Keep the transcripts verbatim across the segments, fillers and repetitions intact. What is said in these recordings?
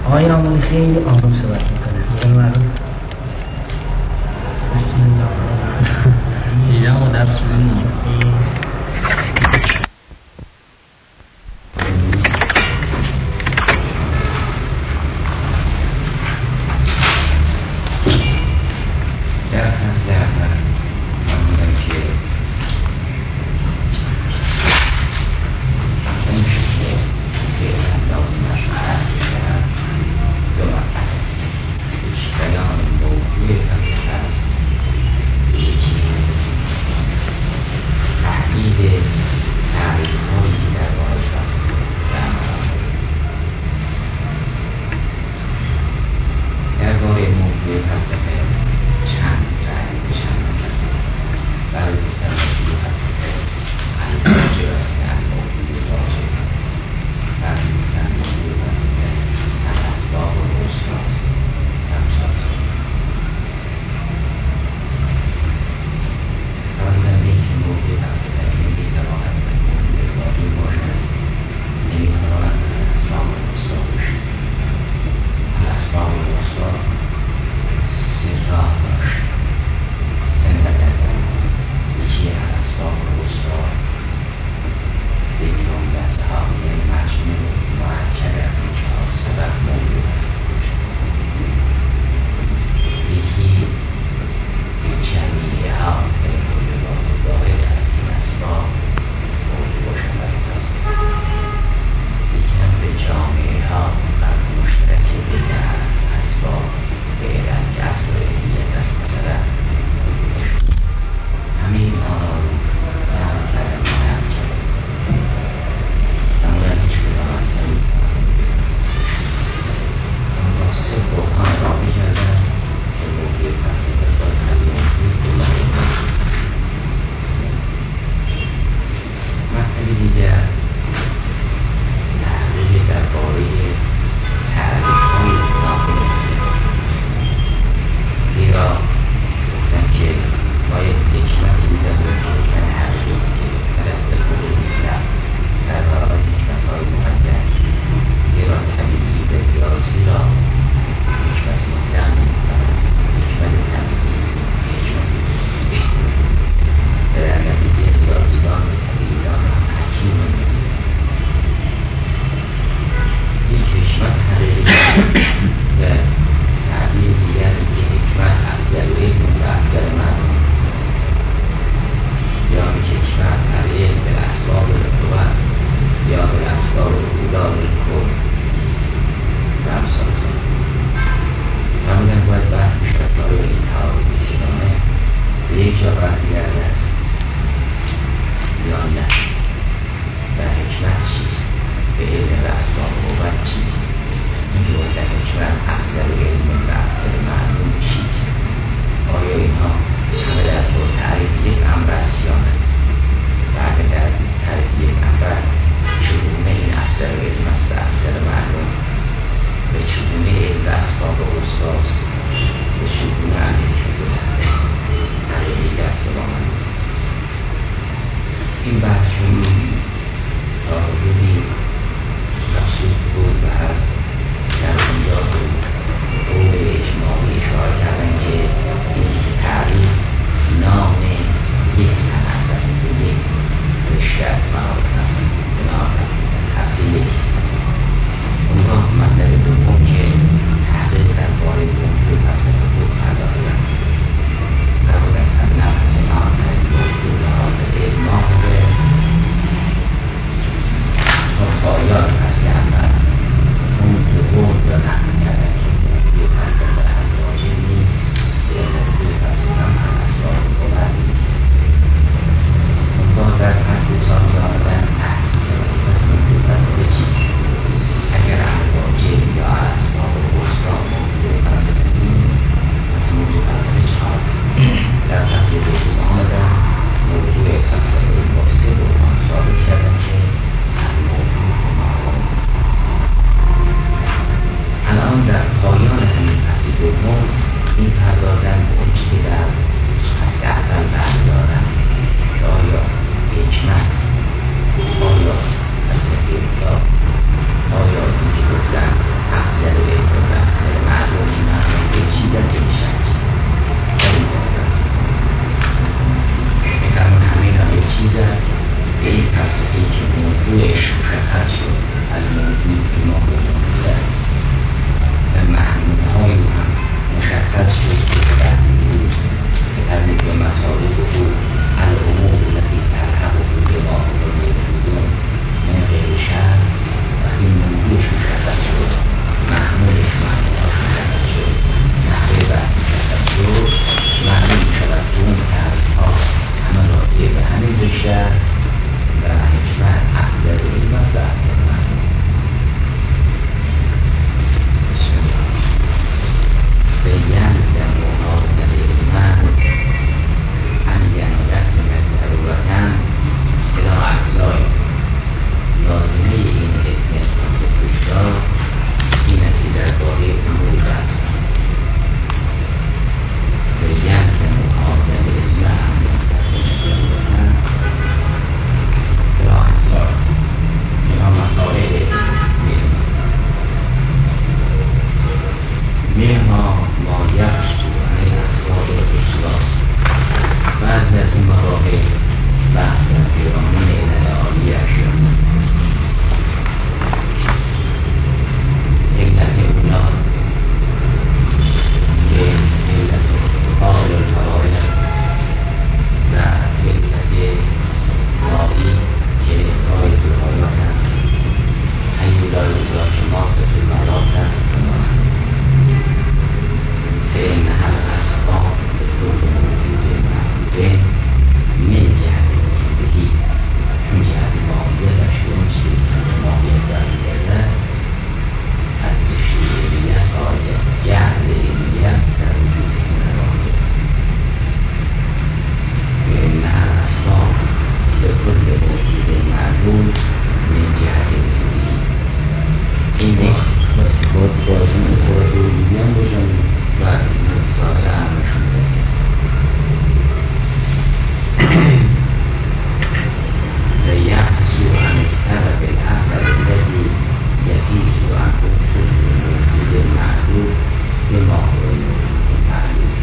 آقای آمونی خیلی آروم صحبت میکنه. معروف بسم الله دیدم و درس بودیم. در فصل اول معمولا که اون شکل که لازم نشون درس کنم دو مقطع است. بیان موضوع فلسفه است، تحلیل بازی نسبت رو دیگم باشن و ظاهر عملشون بکنست و یحسو عن السبب الاول الذي یفیز عن حکم موجود معلوم به ما هو موجود معلوم.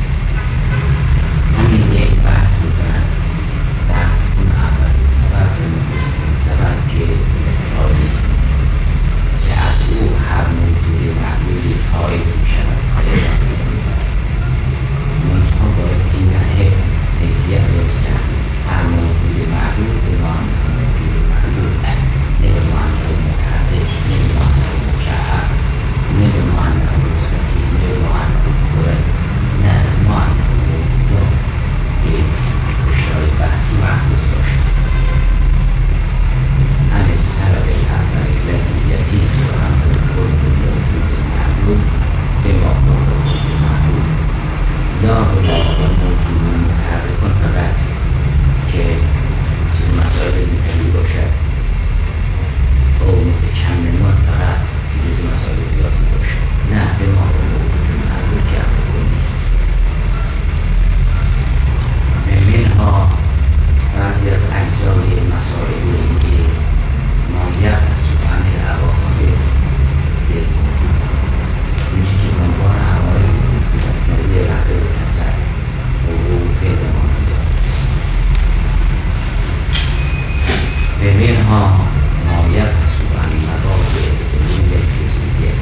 همین یک بحث میکنن در اون اول سبب به نخستین سبب که الکترالیست که از او هر موجود معلولی فایز میشود پایدار میبرد. منتها باید این نهه حیثیت روز کرد هر موجود معلول به معنی موجود معلول نه به معنی متحرک نه به معنی مشعر نه به معنی مستطیل نه به معنی کره نه به معنی موجود که اشتهای بحثی محفوظ داشت. عن السبب الاول الذي يفيز عنه الكل موجود معلوم بما هو موجود معلوم لا بما هو موجود متحرک فقط که چیز مسائل دیگری باشد او متکملات فقط جز مسائل ریاضی باشد نه به ما هو موجود معلوم که امر نیست. منها بعضی از اجزای مسائل که مایه از سخن العواقب به موجود این چی که عنوان عوارض موجود است نزد وقت تصر و فعل مانده و منها مایه از سخن مبادئ علوم جزئیه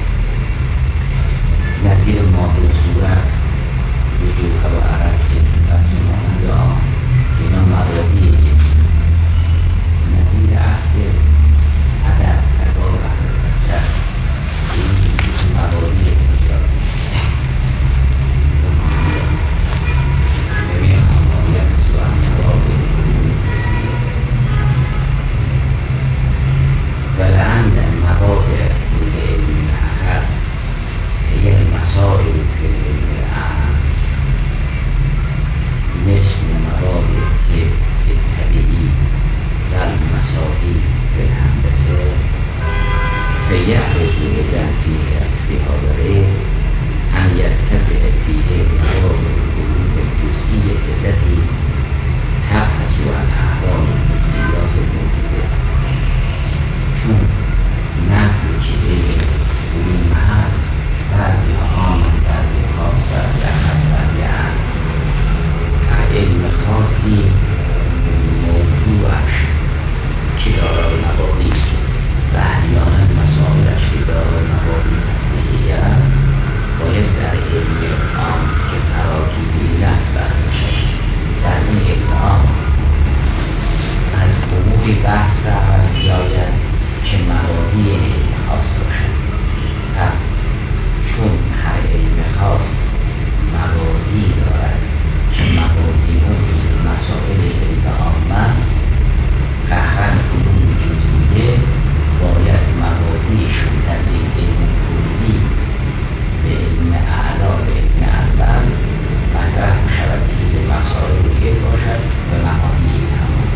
نظیر ماده صورت وجود و عرب پس مانند آن اینا مبادی جسم نظیر اصل عدد تقا و حرکت این مبادی مجازی ببین همایت سوان مبادی ولعند مبادی کل علم اخذ هي المسائل في العلم الأعم مثل مبادئ الطبيعي والمساوي في الهندسة فيحرز إذا فيه في هذا أن يتبع فيه مبادئ العلوم الجزئية التي تبحث عن أحوال الجزئيات الموجودة چون نظم چیزی علوم هست بعضی عام بعضی خاص بعضی اخص بعضی عام علم خاصی موضوعش که دارای مبادی است و احیانا مسائلش که دارای مبادی تصدیقی است باید در علم عام که فراگیری دست بست میشد در این علم عام از امور بحث رود بیاید که مبادی علم خاص باشد. پس چون هر علم خاص مبادی دارد که مبادی اون مسائل علم عام است قهرن علوم جزئیه باید مبادیشون در این علم کلی به علم اعلا به علم اول مطرح میشود که مسائل که باشد به معانی تمام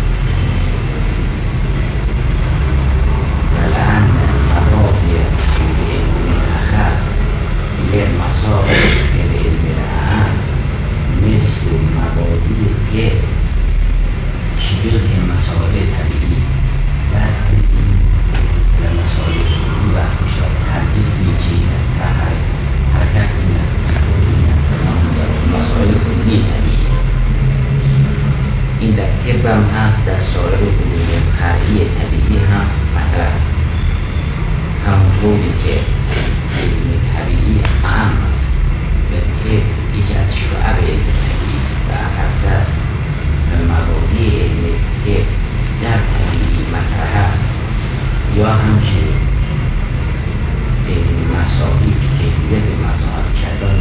ولعن مبادی علم اخص یه مسائل به علم اعم مثل مبادی که که جز این مسائل طبیعی است و این در مسائل علوم بحث میشود تدریس میچی در حرکت این سکون این مسائل کلی طبیعی است. این در طب هم هست در سایر علوم فرعی طبیعی هم مطرح است همونطوری که علم طبیعی اهم است و طب یکی از شعب علم طبیعی است و اخص است و مبادی علم طب در طبیعی مطرح است یا همچنین علم مساوی که کیفیت مساحت کردن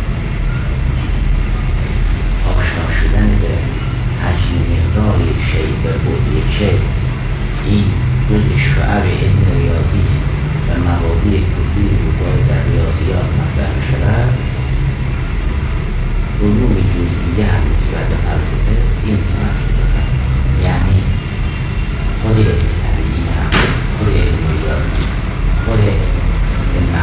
آشنا شدن به حجم مقدار یک شی و بعد یک شی این جز شعب علم ریاضی است و مبادی کلی رو باید در ریاضیات مطرح شود. علوم جزئیه هم نسبت به فلسفه این سمت رو دارد یعنی خود علم طبیعی هم خود علم ریاضی خود علم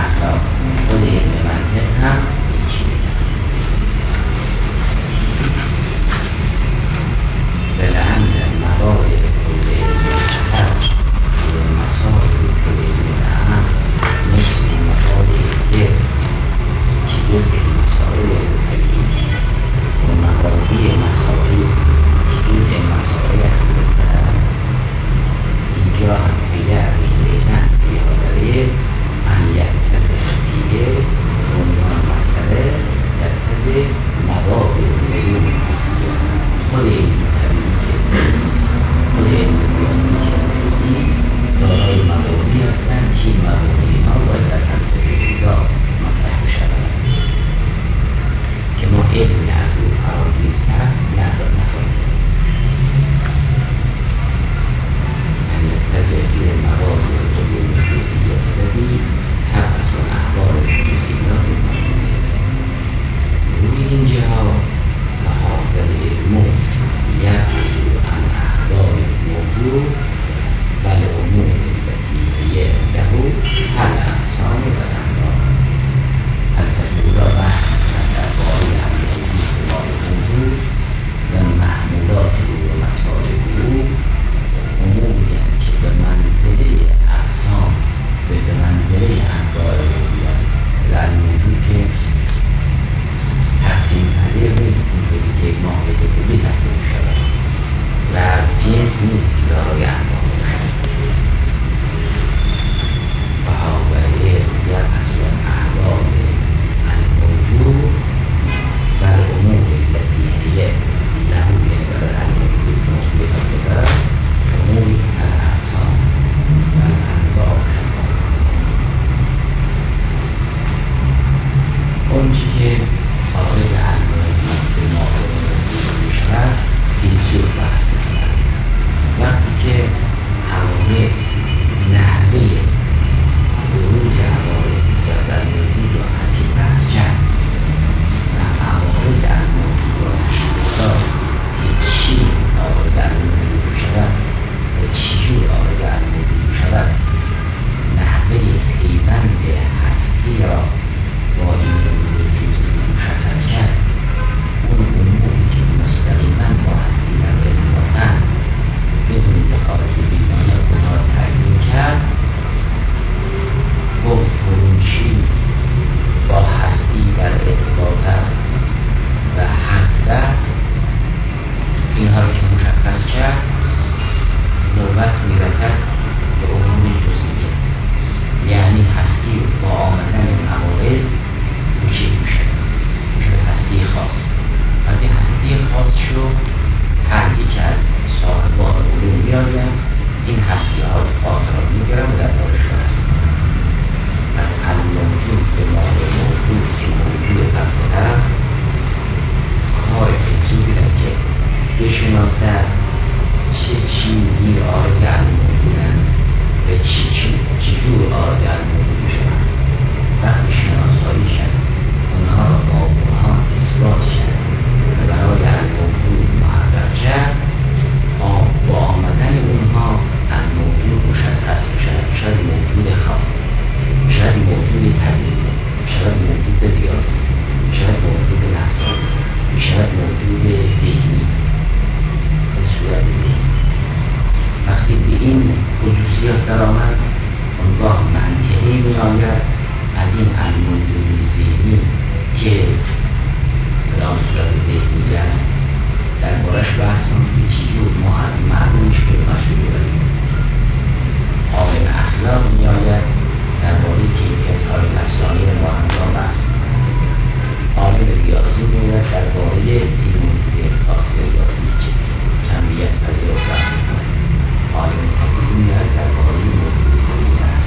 آید از این الموجود ذهنی که کلام صورت ذهنی است در بارش بحث کنیم چی بود ما از معلومش که مشهور بریم. عالم اخلاق می آید در باره کیفیت های نفسانی ما انجام بحث کنیم. عالم ریاضی می آید در باره این موجود خاص ریاضی که کمیت پذیر بحث کنیم. عالم طبیعی می آید در باره این موجود طبیعی است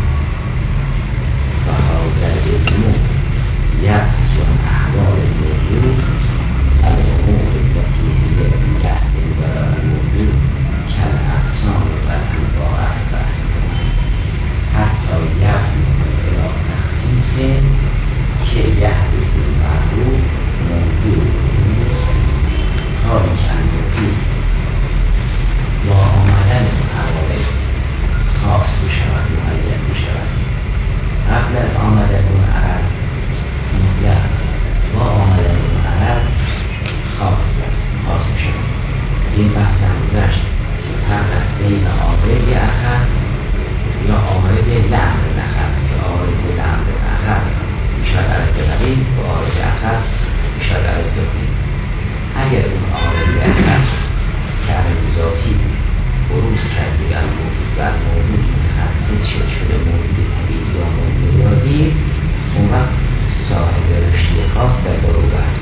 و حاضر علم یبحث عن احوال الموجود الامور التي هي بجهد ولا وجود كالاجسام والانواع است بحث کنیم حتی یبلغ الى تخصیص که یحدث المعروف موجود کاری که موجود با آمدن حوادث خاص بشود معین بشود قبل از آمدن اون عرض مطلق با آمدن اون عرض خاص است خاص بشود. این بحث هم گذشت که فرق است بین عارض اخذ یا عارض لمر نخذ که عارض لمر اخذ میشود عرض قدیم و عارض اخذ میشود عرض ذاتی. اگر اون عارض اخذ که عرض ذاتی بروز کرد دیگر موجود و موجود متخصص شد شده موجود طبیعی یا موجود ریاضی اون وقت صاحب رشته خاص در بارو بحث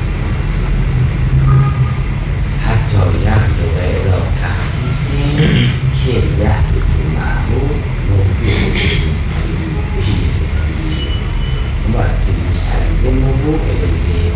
حتی یبلغ الی تخصیص که یحدث المعروف موجود چیز طبیعی اون وقت یسلم موضوع الیه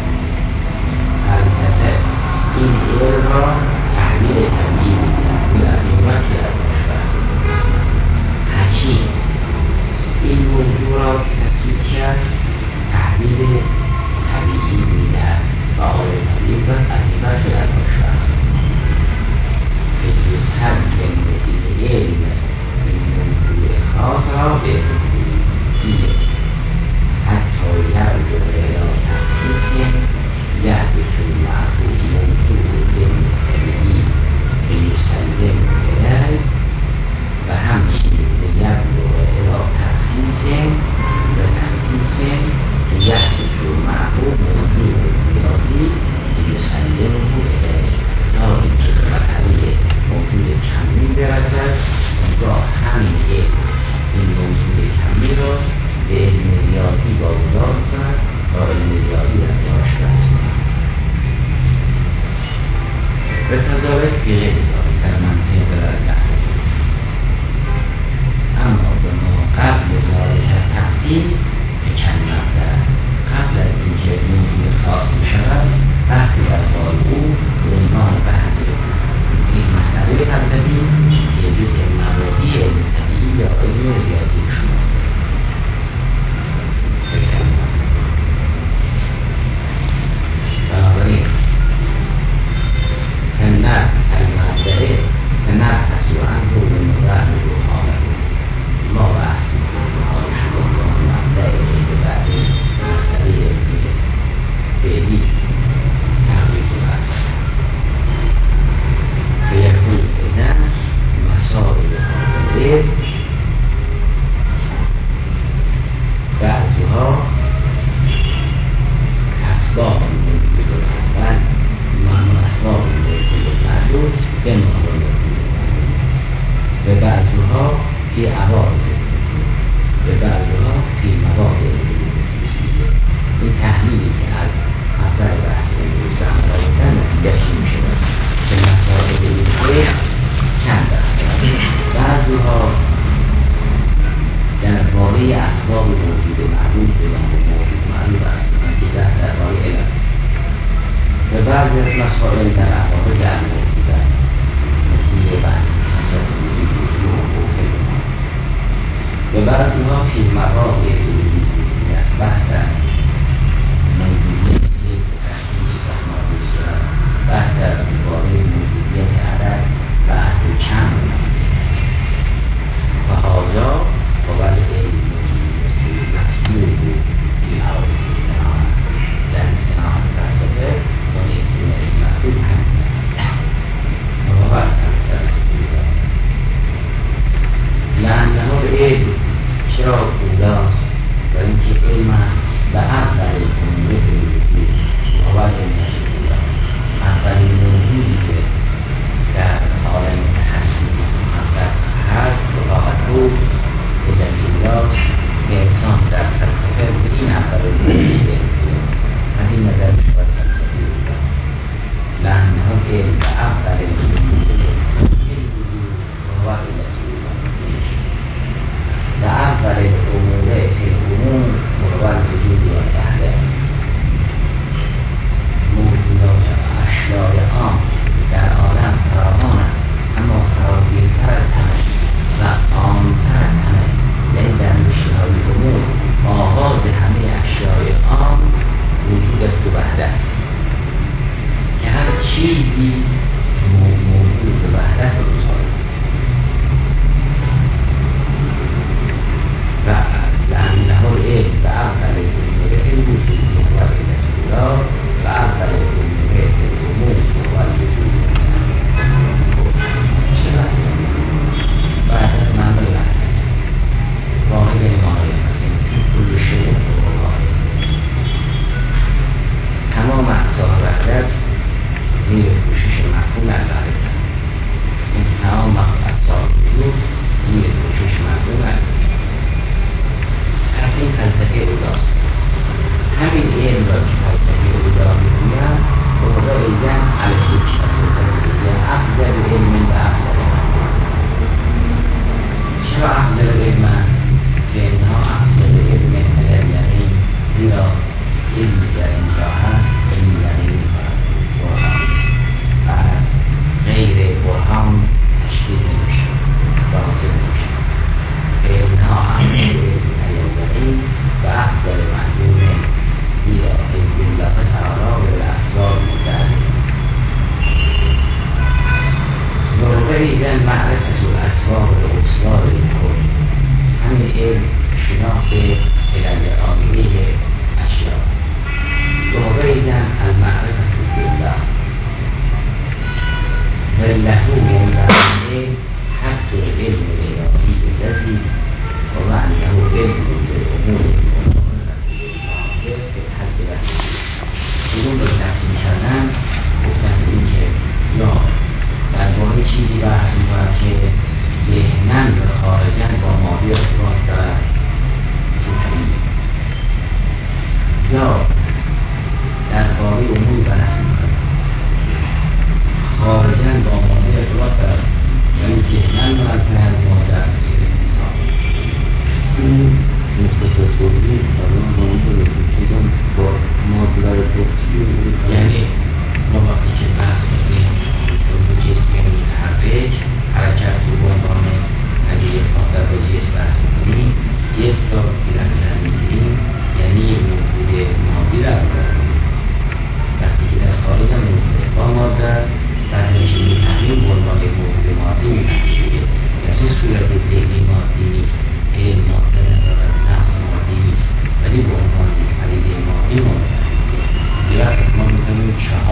فلسفه این علم را تحویل طبیعی از این وقت در باش بحث حکیم این موضوع را تثبیت کرد تحویل طبیعی میدهد و عالم طبیعی را از این وقت در باش بحث که یسهل این علم این موضوع خاص را به دیده حتی یبلغ الی تخصیص یحدث المعروف موضوع طبیعی یسلم الی و همچنین یبلغ الی تخصیص و تخصیص یحدث المعروف موضوع ریاضی یسلم الی تا اینکه به مرحله موجود کمی برسد اونگاه همین این موجود کمی را به علم ریاضی واگذار کند تا علم ریاضی در باش بحث کند. به تضابط غیر ذالک در منطق دلالت اما به ما قبل ذالک تخصیص به کلمه در قبل از اینکه موضوع خاص بشود بحثی در بار او به عنوان بحث این مسئله فلسفی است که جزء مبادی علم طبیعی یا علم ریاضی شما بنابراین فالنفس المبدئ فنبحث عنه بمبرر حاله ما بحث میکنیم حال شما با مبدأ که بعد مسئله علمی بعدی تحقیق و بحث فیکون اذن مسائل حاله بعضها اسباب موجود اول معنی اسباب موجود معلوم به معنی و بعضها فی عوارض و بعضها فی مواقع. این تحلیلی که از اول بحث امروز به عمل آوردن نتیجه‌اش این می‌شود که مسائل این چند است. بعضها درباره اسباب موجود معلوم به معنی موجود معلوم است که در درباره علم و بعضی از مسائل در عوارض الموجود است مثل بعضی مسائل و بعضیها فی مواقع وجودی است بحث در موجودیت جنس تحصیلی ساختمان بسیار بحث در باره موجودیت عدد و اصل کم و حاضر و بعد علم مطلوب فی حاضر سنان در سنان فلسفه و علم مطلوب هم و بعد فلسفه لعنه ها به علم چرا پیداست و اینکه علم است به اول امور وجود و علم شکولا اولین موجودی که در عالم هستی محقق هست و واقع بود به جزیلاست که انسان در فلسفه به این اول موجود از این نظر میشود فلسفه بودن لانه علم به اول امور و علم و اول امور فی الامور مقابل وجود و وحده موجودات اشیاء عام در عالم فراوانند اما فراگیرتر از همه و عامتر از همه یعنی در نوشیهای امور آغاز همه اشیاء عام وجود است و وحده که هر چیزی موجود و وحده رو بسازد و لأنه العلم و اول الامور الوجود و الاتباع و اول الامور الامور و الوجود چرا؟ بعد از معنی وحده واقع به معنی هستیم کل شیء واقع تمام اقسام وحدت زیر پوشش مفهوم الوحده این تمام اقسام وجود زیر پوشش مفهوم الوحده پس این فلسفه اولاست همین علم را که فلسفه اولا میگویم به موقع ایزن علیه یا افضل علم و افضل مفهوم چرا افضل علم است؟ که اینها افضل علم یقین زیرا علم در اینجا هست علم یقین برهان است و از غیر برهان تشکیل نمیشه و حاصل نمیشه اینها افضل علم و افضل معلوم زیرا علم الله تعالی به الاسرار مدعی موقع ایزن معرفت الاسرار و اسرار الکل همین علم شناخت علل آمیه اشیاء موقع ایزن المعرفت بالله والله یعنی برای حد علم الهی الذی و معنیه علم بالامور حد رسید علوم رو تقسیم کردن گفتن این که یا درباره چیزی بحث می‌کنند که ذهناً و خارجاً با ماضی ارتباط دارد مثل تعیین یا درباره امور بحث می‌کنند خارجاً با ماضی ارتباط دارد یعنی ذهناً منظر از ماده است این مختصر توضیح الان با اون داره بزن با مادلر توضیح یعنی ما وقتی که بحث میکنیم به جسم متحرک حرکت رو به عنوان پدیده خاطر به جسم بحث میکنیم جسم را در نظر میگیریم یعنی موجود مادی را میگیریم وقتی که در خارج هم موجود با ماده است بعد میشه میفهمیم به عنوان موجود مادی میفهمیم یعنی صورت ذهنی مادی نیست علم ماده ندارد نفس مادی نیست ولی به عنوان پدیده مادی ما میفهمیم یه وقت ما میفهمیم چهار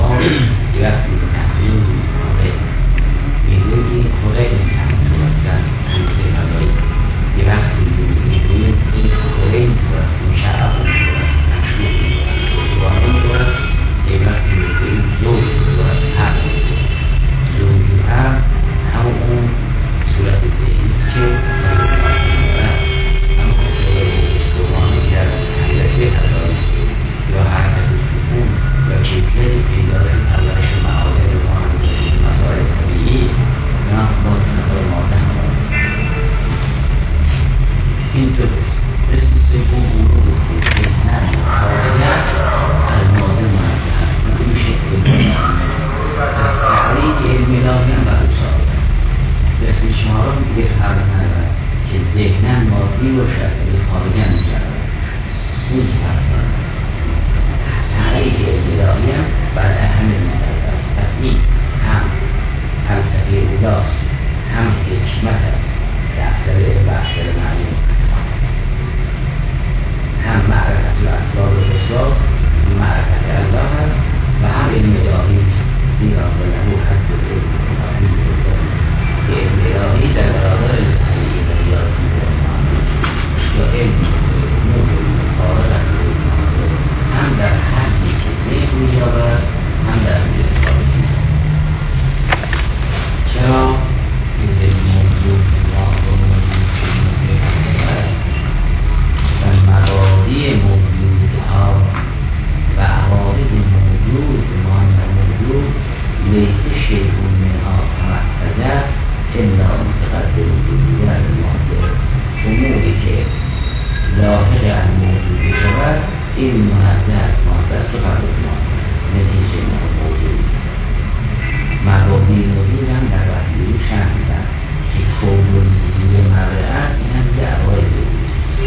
در موجود بشود این مهده از ماده است و فرض ماده نتیجه موجود مبادی نظیر هم در وحیدی شهمیدن که کولونیزی مبعد این هم دعوای زیدی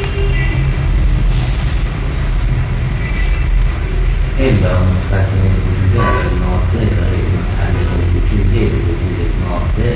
الا مقدم وجود الماده برای متعلق وجوده به وجود ماده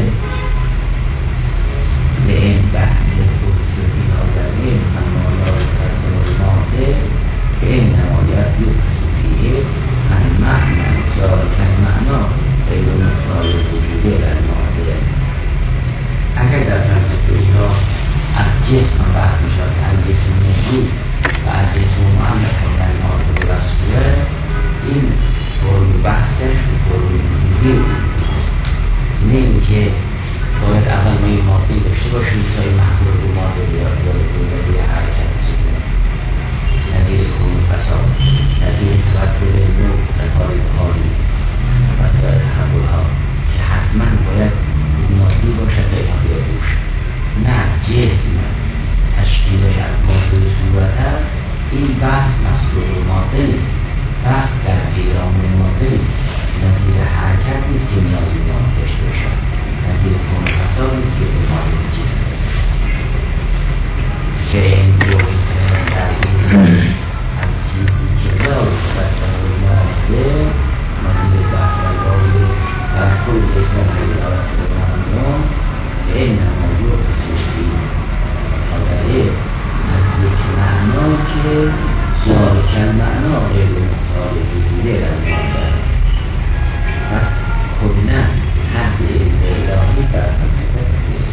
به این بحث خودستی ها در این همانات مقدم الماده به این نمایت یکسوفیه من معنی سالکن معنا غیر مقدار وجوده در ماده اگر در فلسفه ها از جسم بحث میشود که از جسم موجود و از جسم معلق در ماده به وصفه این فرمی بحثش به فرمی وجودی است نه اینکه باید اول ما این ماده داشته باشیم سای محبول رو ماده بیاد یا به نظیر حرکت سکنه نظیر کون فساد نظیر تبدل نوع تکاری حالی و سای تحول ها که حتما باید مادی باشد تا اینا بیاد روش نه جسم تشکیلش از ماده صورت هست این بحث مسئول ماده نیست بحث در پیرام ماده نیست نظیر حرکت نیست که نیاز به ماده داشته باشد نظیر کون فساد نیست که به ماده جسم به این دوست در این از چیزی که دار شد در ماده نظیر بحث در باری تفکر جسم خیلی آرست بکنم به این نمایو بسیاری آداره نزدیک معنا که سالکن معنا غیر مختار وجوده در ماده پس کلن حد الهی در فلسفه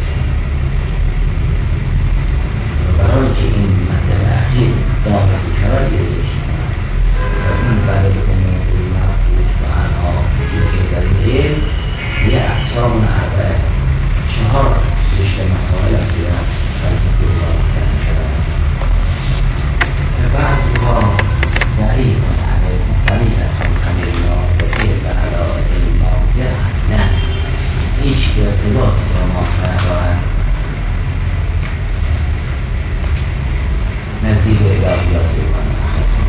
و برای که این مطلب اخیر داخل شود گرزش و این برای کنه محبوب و انها که در این علم یه اقسام اربعه چهار رشته مسائل است که در فلسفه الله مختلف شدن بعضی ها دریق علیه مختلف از خمخنه ناظره و علایه الماضیه اصلا هیچ که ارتباط با ماضیه دارند نزدیک الهیات و نخصه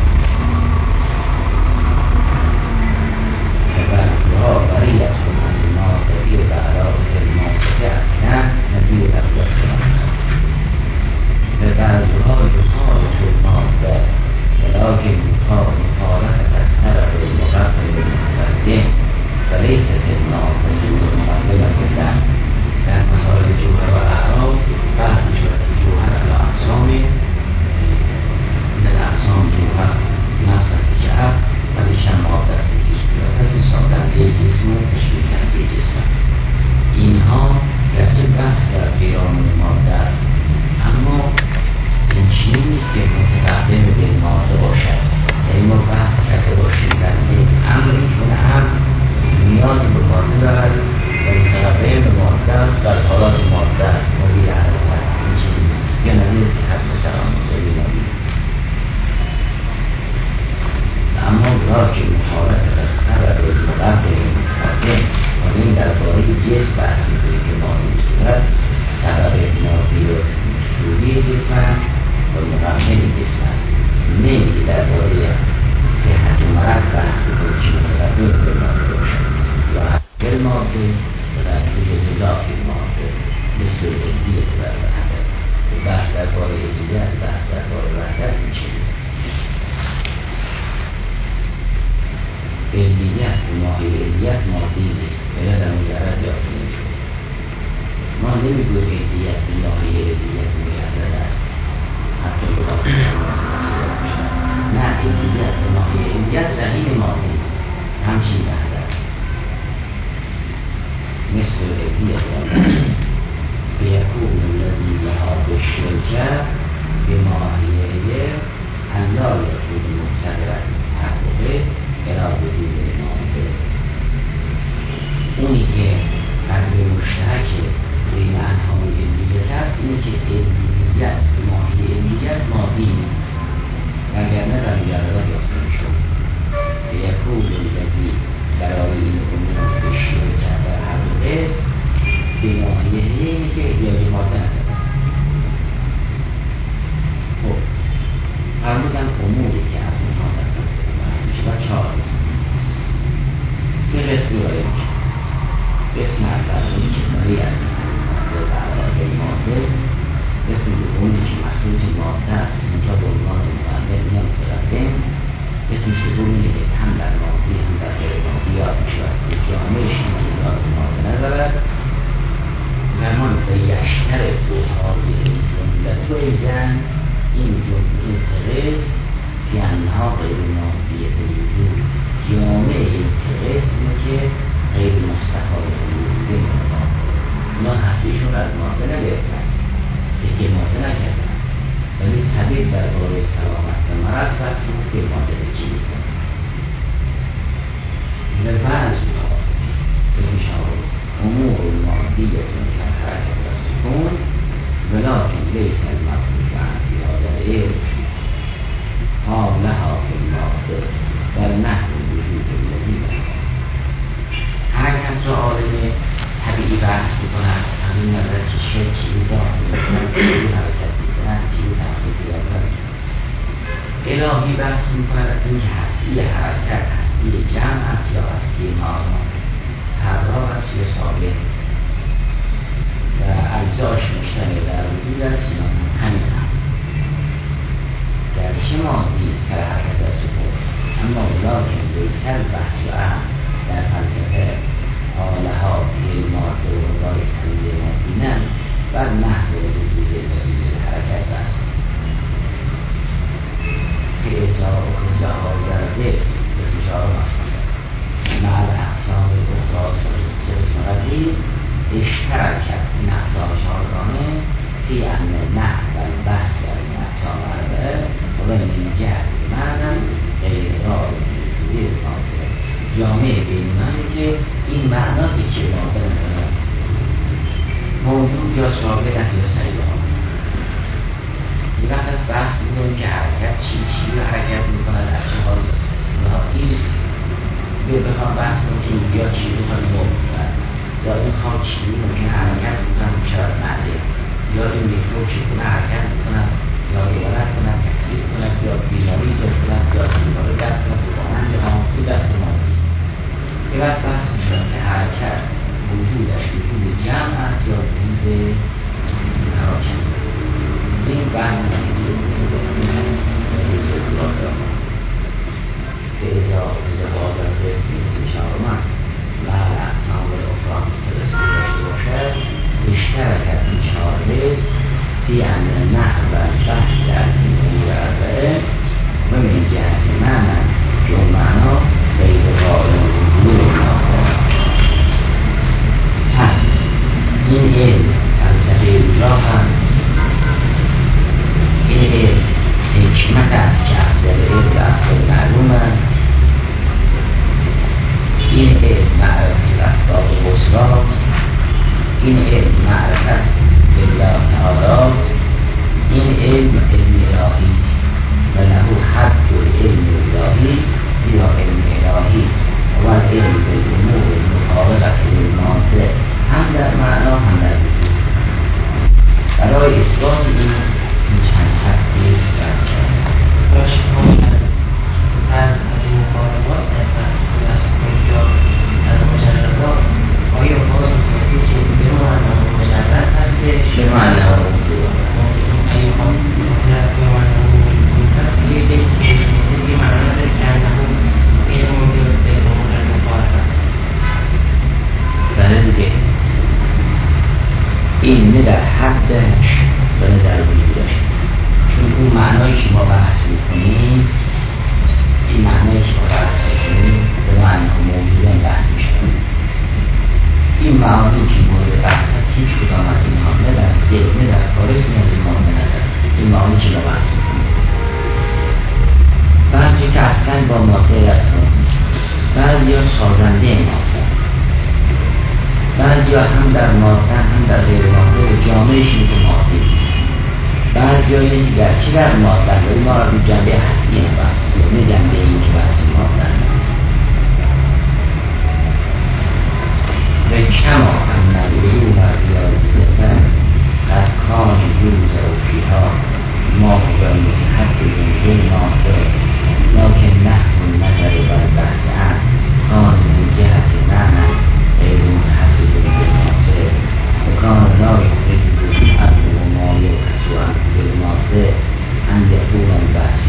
ها بریت من ناظری و علایه الماضیه اصلا نزدیک الهیات و نخصه و بعضها یخالف الماده ولكن مخالفت از طرف المقدم المقدم وليست الماده المقدمه له در مسائل جوهر و اعراض بحث میشود که جوهر علی اقسامی در اقسام جوهر نفس است که اب ولی چند ماده است که صورت است ساختنده جسم و تشکیل کننده جسم اینها گرچه بحث در پیرامون ماده است اما این چیزی نیست که متقدم به ماده باشد یعنی ما بحث کرده باشیم در این امری چون هم نیاز به ماده دارد و متقدم به ماده در حالات ماده است ماده حرکت این چیزی نیست یا نظیر صحت و سلام اما را که مخالفت از سبب مقدم مقدم و این درباره جسم بحث می‌کنیم که ماده صورت سبب مادی و شروعی جسم و مقدم جسم نمیگه درباره صحت و مرض بحث می‌کنیم که متقدم به ماده باشد یا اول ماده و در حضور مضافی ماده مثل علمیت و وحدت بحث درباره علمیت بحث درباره وحدت این چیزی علمیت و ماهی علمیت مادی نیست بلا در مجرد یافته نمی‌شود ما نمی‌گویم علمیت و ماهی علمیت مجرد است حتی بخاطر نه علمیت و ماهی علمیت دلیل مادی همچین بحث است مثل علمیت و بیکون الذی لها بالشرکه بماهیه الا یکون مقتدرا تحققه اراده دید ماده اونی که قدر مشترک بین انهای علمیت هست اینی که علمیت به ماهی علمیت مادی نیست وگرنه در مجردات یافته میشد بیکون الذی برای این امور بالشرکه در هر قسم بماهیه اینی که احتیاج ماده نداره خب قسم که انها غیر مادیت الوجود جامعه سه قسمه که غیر مستحاله الوجوده مطابق اونا هستیشون از ماده نگرفتن که ماده نکردن ولی طبیب در باره سلامت و مرض بحث بود که ماده چی میکنه و بعضی ها اسمش امور مادیت که حرکت و سکون ولكن ليس المطلوب عن في هذا العلم قابلها في الماده بل نحو الوجود الذي لها حرکت را عالم طبیعی بحث میکنند از این نظر که چه چیزی دارد میکنند چیزی حرکت میکنند چیزی تحقیق میکنند الهی بحث میکنند از این که هستی حرکت هستی جمع است یا هستی نارمال پرداغ است یا ثابت و اجزاش مشتمل در وجود است یا همین هم در چه مادی است که حرکت است سکون اما لکن لیسر بحث و اهم در فلسفه حالها که ماده و رای طبیعی مادینن و نحو وجود دلیل حرکت است که اجزا و کزاها در قسم بسیار مشموله مع الاقسام الاخرى سلسل قبلی اشترکت این اقسام چهارگانه فی ان نحو و البحث از این اقسام اربعه و من جهت معنی غیر رای وجودی ماده جامعه بین معنی که این معناتی که ماده ندارد موجود یا ثابت است یا سریع ها یه وقت از بحث میکنیم که حرکت چی چی رو حرکت میکنه در چه حال این به بخوام بحث میکنیم یا چی رو کنم موجود یا این کار چی ممکن حرکت میکنن بشود مرده یا این میکروب چگونه حرکت میکنن یا ولد کنن تکثیر کنن یا بیماری دار کنن یا بیماری درد کنن به مانند آنفو دست ما نیست یه وقت بحث میشن که حرکت وجودش وجود جمع است یا وجود حراکت این بحث نمیشه به اضافه اضافه در قسمی اسمشان رو من و اقسام الاخرى سلسل داشته باشد اشترکت این چهار قسم فی ان نحو و بحث در این امور اربعه و من جهت معنی که اون معنا غیر قابل وجود ناخواهد پس این علم فلسفه راه هست این علم حکمت است که افضل علم و افضل معلوم است این علم معرفت اسباب وصلاست این علم معرفت بالله تعالی است این علم علم الهی است و له حد العلم الهی یا علم الهی و علم بالامور المطابقه للماده هم در معنا هم در وجود برای اثبات این چند تفکیک باش از از این مقاربات در فلسفه اصلی یا از مجردات آیا باز می‌کنید که به معنی مجرد هستش به معنی ها موضوع اگه خواهد به معنی موضوع هست یه دیگه که معنی نداره که انه این موجود به مورد مقاربت بله دیگه این نه در حدش و نه در وجودش چون اون معنایی که ما بحث میکنیم این معنایی که ما بحث میکنیم به معنی موجودن بحث میشونیم این معانی که مورد بحث هست هیچ کدام از این ها نه در ذهن نه در خارج نه در معانی نداره این معانی که ما بحث میکنیم بعضی که اصلا با ماده ارتباط نیست بعضی ها سازنده ماده بعضی ها هم در ماده هم در غیر ماده جامعش میگه ماده نیست بعضی ها اینه که گرچه در ماده داری ما رو جنبه هستی هم بحث کنیم جنبه این که بحث ماده نیست و کما ان العلوم الریاضیه قد کان یوزع فیها ما هو متحدد بالماده لکن نحو النظر و البحث عنه کان من جهت معنی غیر متحدد بالماده و کان لا یخرج الامر و ما یبحث عنه بالماده ان یکون البحث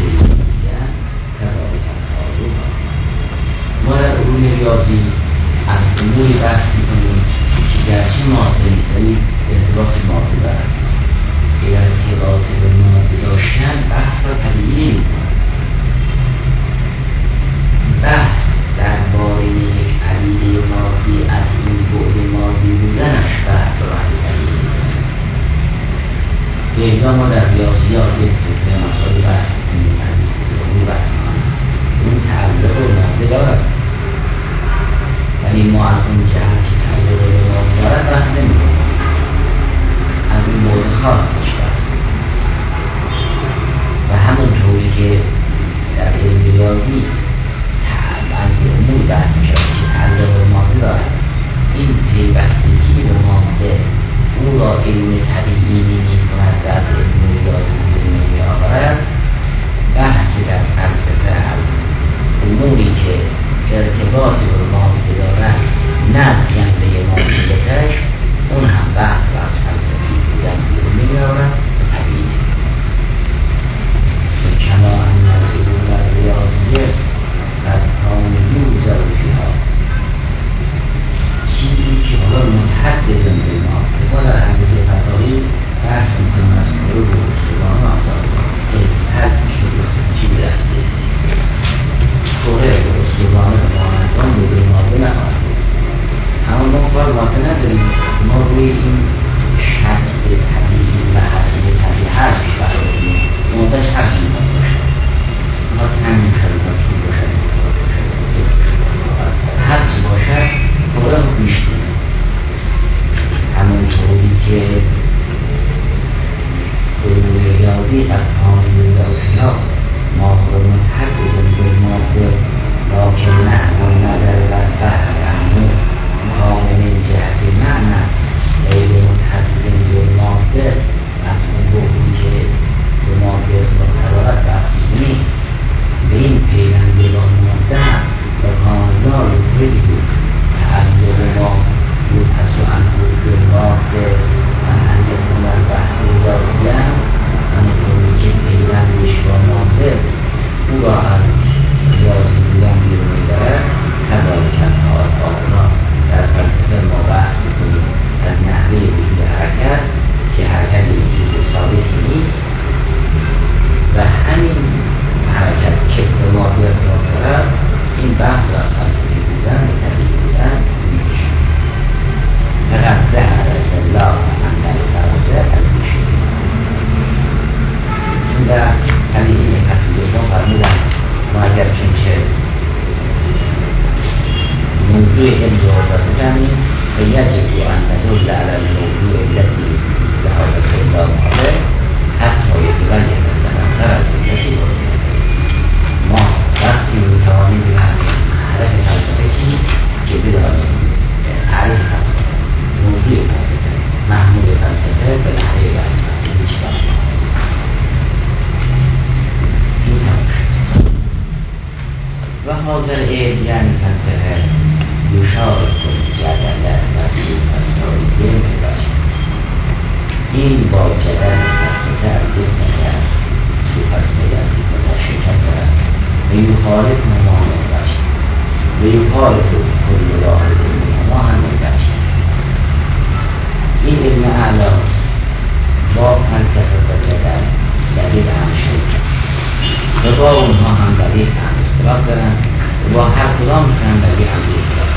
حاضر علم یعنی فلسفه یشار کل جدل و سوفسطایی بشه. این با جدل سخته از ذهن کرد سوفسطایی از ذهن شکل دارد و یخالف ممان بشه و یخالف کل واحد ما هم بشه. این علم اعلا با فلسفه و جدل در یک هم شکل و با اونها هم در یک هم اختلاف دارن و با هر کدام میتونن در یک هم اختلاف.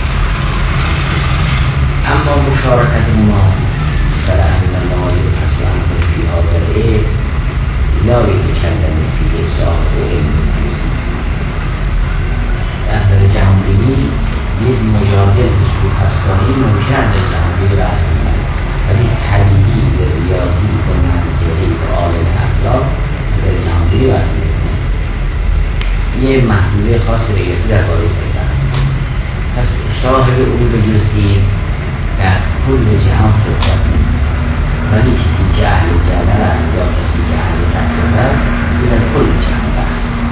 اما مشارکت ما در اهل الله پس و انه فی حاضره لا یتکلم فی صاحب علم اهل جهانبینی یک مجادل سوفسطایی ممکن در جهانبینی بحث میکنن، ولی طبیعی و ریاضی و منطقی و عالم اخلاق در جهانبینی بحث میکنن. یه محدوده خاص ریاضی در باره بحث میکنن. پس صاحب علوم جزئی در کل جهان صحبت میکنن، ولی کسی که اهل جدل است یا کسی که اهل فلسفه است در کل جهان بحث میکنن.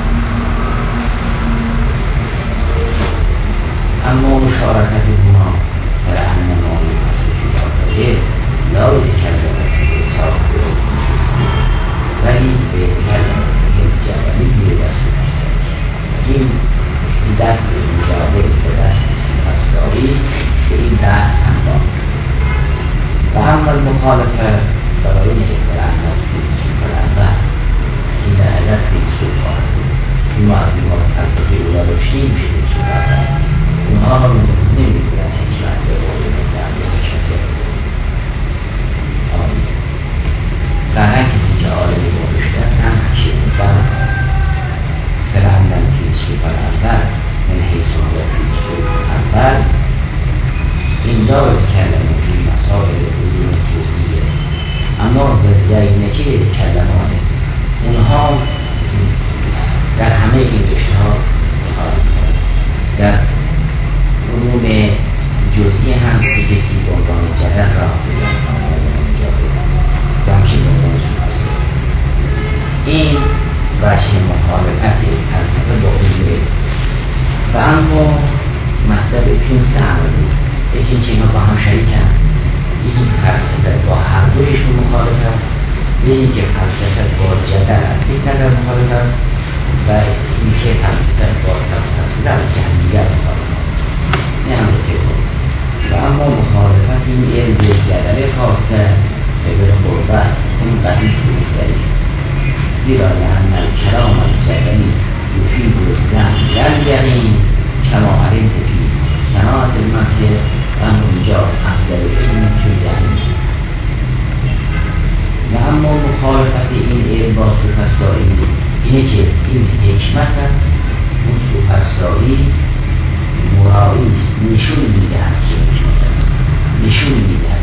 اما مشارکت ما در ان ما فی حاضره لا یتکلم فی صاحب علم جزئی ولی به کلمه جدلی به دست می‌رسد. این دست مجادل به دست سوفسطایی که این دست هم دارد و اما المخالفه برای اینکه برندت فیلسوف الاول این در علت فیلسوف خواهد بود. این معلوم ها فلسفه اولا داشتیم میشه فیلسوف اول اونها رو نمیدونن حکمت به قول مدرد یا شکل آمیه و هر کسی که عالم باشده است هم حکیم برد فرندن فیلسوف الاول من حیث هو فیلسوف اول این دار کلمه فی مسائل علوم جزئیه، اما به زینکه کلمانه اونها در همه این رشته ها مخالف کنند. در علوم جزئی هم که کسی به عنوان جدل راه بیان و همچنین به عنوان سوفسطایی. این وجه مخالفت فلسفه با علم و اما مطلب چون سه عمل بود. یکی اینکه اینا با هم شریکن، یکی فلسفه با هر دویشون مخالف است، یکی که فلسفه با جدل از یک نظر مخالف است و اینکه فلسفه با سوفسطایی از جهت دیگر مخالف است. این هم سوم. و اما مخالفت این علم جدل خاصه به قرب است، این قدیس بگذارید زیرا لأن الکلام الجدلی یفید الزن للیقین کما علمت فی صناعت المکر و اونجا افضل علم که یعنی و اما مخالفت این علم با سوفسطایی اینه که این حکمت است اون سوفسطایی مرایی است، نشون میده نشون میده